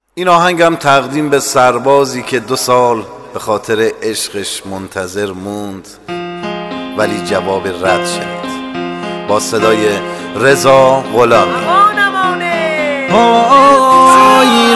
این آهنگم تقدیم به سربازی که 2 سال به خاطر عشقش منتظر موند ولی جواب رد شد. با صدای رضا غلامی. های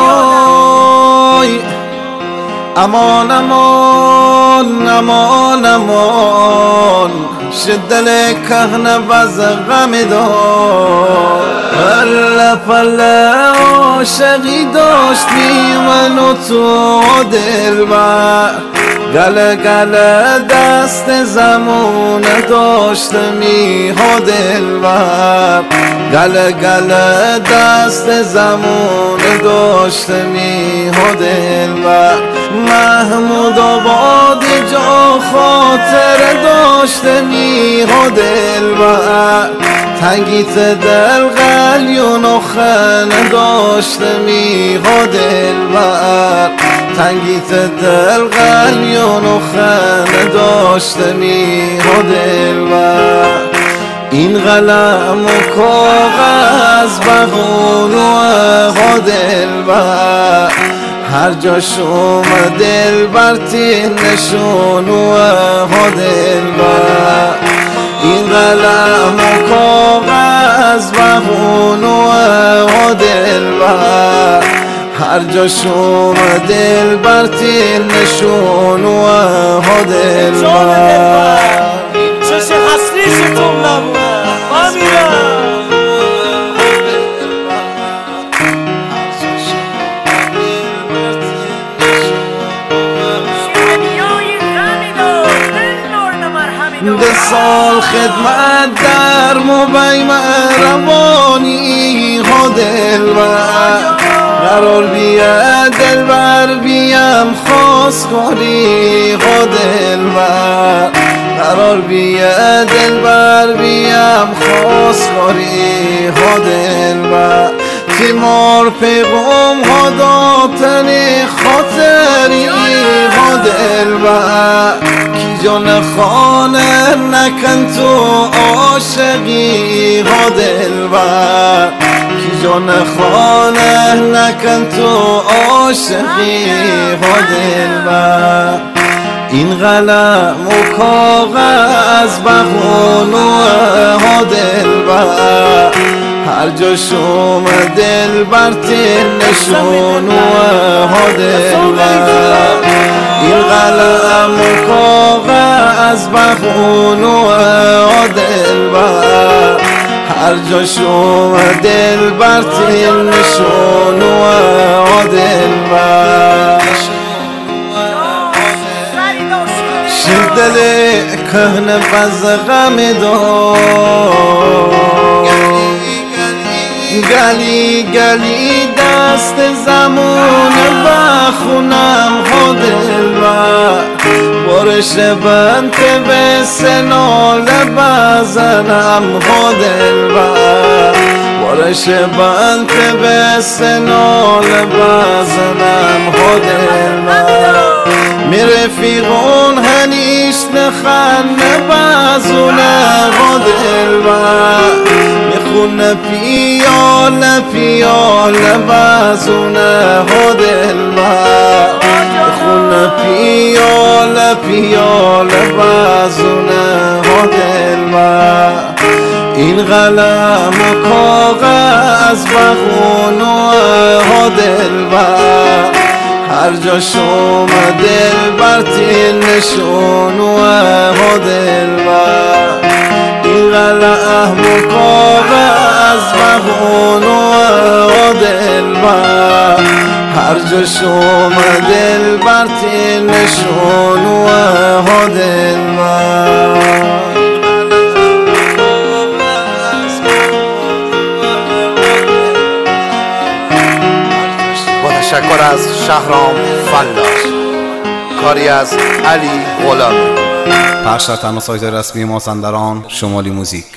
های امان امان امان امان شدل کهنه باز غم دار پله پله عاشقی داشتی منو تو دلبر گله گله دست زمان داشتمی ها دلبر گله گله دست زمان داشتمی ها دلبر محمود آباد جا خاطر داشتمی ها دلبر تنگیت دل قلیون و خنه داشتمی ها دلبر تنگیت دل قلیون و خنه داشتمی ها دلبر این قلم و کاغذ بغون و ها دلبر هر جا شما دلبر تین نشون و ها دلبر این قلم و کاغذ بغون و ها دلبر هر جا شما دلبر تین نشون و ها دلبر چشه حسریشتون نبود ده سال خدمت در مبی مهربانی ها دلبر قرار بیا دلبر بیم خواستگاری ها دلبر قرار بیا دلبر بیم خواستگاری ها دلبر تیمار پیغام ها داتن خاطری ها دلبر کی جان خانه نکن تو عاشقی ها دلبر کی جان خانه نکن تو عاشقی ها دلبر این قلم و کاغذ بخون و ها دلبر هر جا شما دلبر تین نشون و ها دلبر این قلم و کاغذ بخون و ها دلبر هر جا شما دلبر تین نشون و ها دلبر شدل کهنه باز غم دار گلی گلی دست زمان بخونم ها دلبر بارش بنت به سنال بزنم ها دلبر بارش بنت به سنال بزنم ها دلبر میره فیغون هنیش نخنه بازونه ها دلبر میخونه پیاله پیاله بازونه ها دلبر میخونه پیاله پیاله بازونه ها دلبر این قلم و کاغذ بخون و ها دلبر هر جا شما دلبر تین نشون و ها دلبر این قلم و کاغذ بخون و ها دلبر هر جا شما دلبر تین نشون و ها دلبر تشکر از شهرام فلاح، کاری از علی غلامی. پخش در تنها سایت رسمی مازندران شمالی موزیک.